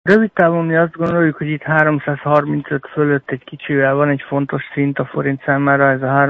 Rövid távon mi azt gondoljuk, hogy itt 335 fölött egy kicsivel van egy fontos szint a forint számára, ez a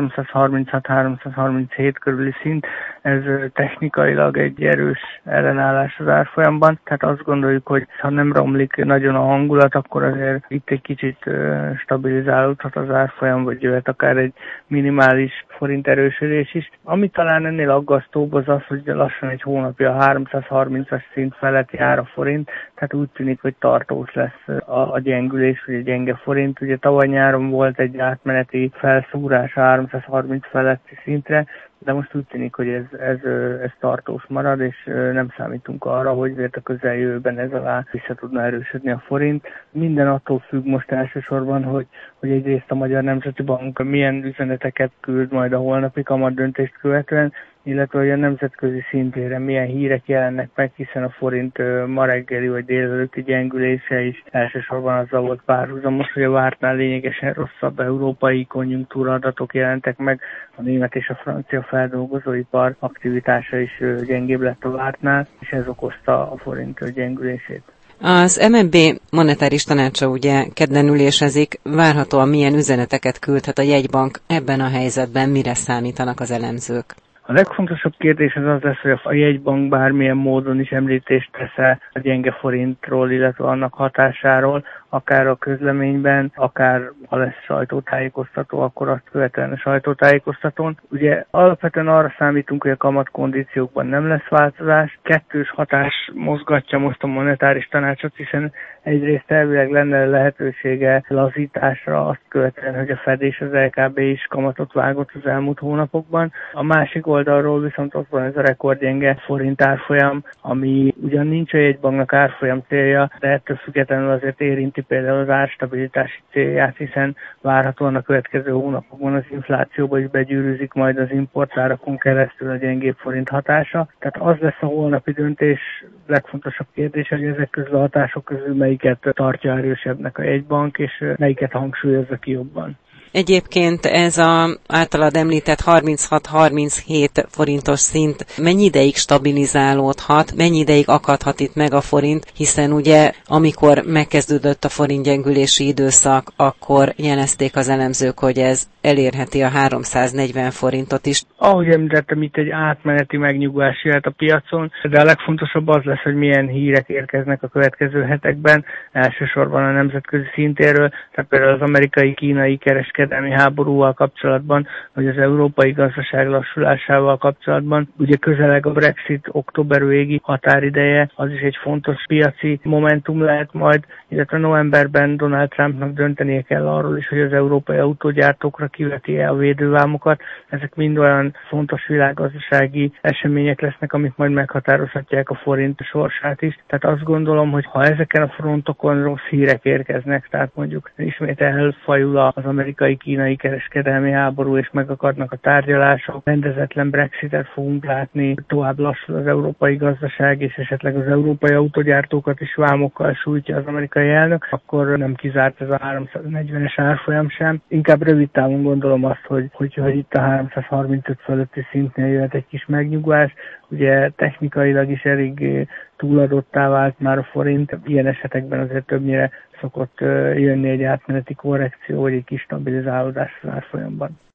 336-337 körüli szint, ez technikailag egy erős ellenállás az árfolyamban, tehát azt gondoljuk, hogy ha nem romlik nagyon a hangulat, akkor azért itt egy kicsit stabilizálódhat az árfolyam, vagy jöhet akár egy minimális forint erősödés is. Ami talán ennél aggasztóbb az az, hogy lassan egy hónapja a 330-as szint felett jár a forint, tehát úgy tűnik, hogy tartós lesz a gyengülés, vagy a gyenge forint. Ugye tavaly nyáron volt egy átmeneti felszúrás a 330 feletti szintre, de most úgy tűnik, hogy ez tartós marad, és nem számítunk arra, hogy a közeljövőben ez alá vissza tudna erősödni a forint. Minden attól függ most elsősorban, hogy egyrészt a Magyar Nemzeti Bank milyen üzeneteket küld majd a holnapi kamatdöntést követően, illetve hogy a nemzetközi szintére milyen hírek jelennek meg, hiszen a forint ma reggeli vagy délelőtti gyengülése is elsősorban azzal volt párhuzamos, hogy a vártnál lényegesen rosszabb európai konjunktúra adatok jelentek meg, a német és a francia feldolgozóipar aktivitása is gyengébb lett a vártnál, és ez okozta a forint gyengülését. Az MNB monetáris tanácsa ugye kedden ülésezik, várhatóan milyen üzeneteket küldhet a jegybank ebben a helyzetben, mire számítanak az elemzők? A legfontosabb kérdés az lesz, hogy a jegybank bármilyen módon is említést tesz a gyenge forintról, illetve annak hatásáról, akár a közleményben, akár ha lesz sajtótájékoztató, akkor azt követően a sajtótájékoztatón. Ugye alapvetően arra számítunk, hogy a kamatkondíciókban nem lesz változás. Kettős hatás mozgatja most a monetáris tanácsot, hiszen egyrészt elvileg lenne lehetősége lazításra azt követően, hogy a Fed és az LKB is kamatot vágott az elmúlt hónapokban. A másik oldalról viszont ott van ez a rekordgyenge forint árfolyam, ami ugyan nincs a jegybanknak árfolyam célja, de ettől függetlenül azért érinti például az árstabilitási célját, hiszen várhatóan a következő hónapokban az inflációba is begyűrűzik majd az importárakon keresztül a gyengébb forint hatása. Tehát az lesz a holnapi döntés legfontosabb kérdés, hogy ezek közül a hatások közül melyiket tartja erősebbnek a jegybank, és melyiket hangsúlyozza ki jobban. Egyébként ez az általad említett 36-37 forintos szint mennyi ideig stabilizálódhat, mennyi ideig akadhat itt meg a forint, hiszen ugye amikor megkezdődött a forint gyengülési időszak, akkor jelezték az elemzők, hogy ez elérheti a 340 forintot is. Ahogy említettem, itt egy átmeneti megnyugvás jöhet a piacon, de a legfontosabb az lesz, hogy milyen hírek érkeznek a következő hetekben, elsősorban a nemzetközi szintéről, tehát például az amerikai-kínai kereskedelmi háborúval kapcsolatban, vagy az európai gazdaság lassulásával kapcsolatban. Ugye közeleg a Brexit október végi határideje, az is egy fontos piaci momentum lehet majd, illetve novemberben Donald Trumpnak döntenie kell arról is, hogy az európai autógyártókra kiveti-e a védővámokat. Ezek mind olyan fontos világgazdasági események lesznek, amik majd meghatározhatják a forint sorsát is. Tehát azt gondolom, hogy ha ezeken a frontokon rossz hírek érkeznek, tehát mondjuk ismét elfajul az amerikai-kínai kereskedelmi háború, és megakadnak a tárgyalások, rendezetlen Brexitet fogunk látni, tovább lassul az európai gazdaság, és esetleg az európai autógyártókat is vámokkal sújtja az amerikai elnök, akkor nem kizárt ez a 340-es árfolyam sem. Inkább rövid távon gondolom azt, hogy itt a 335 fölötti szintnél jöhet egy kis megnyugvás. Ugye technikailag is elég túladottá vált már a forint, ilyen esetekben azért többnyire szokott jönni egy átmeneti korrekció, vagy egy kis stabilizálódás az árfolyamban.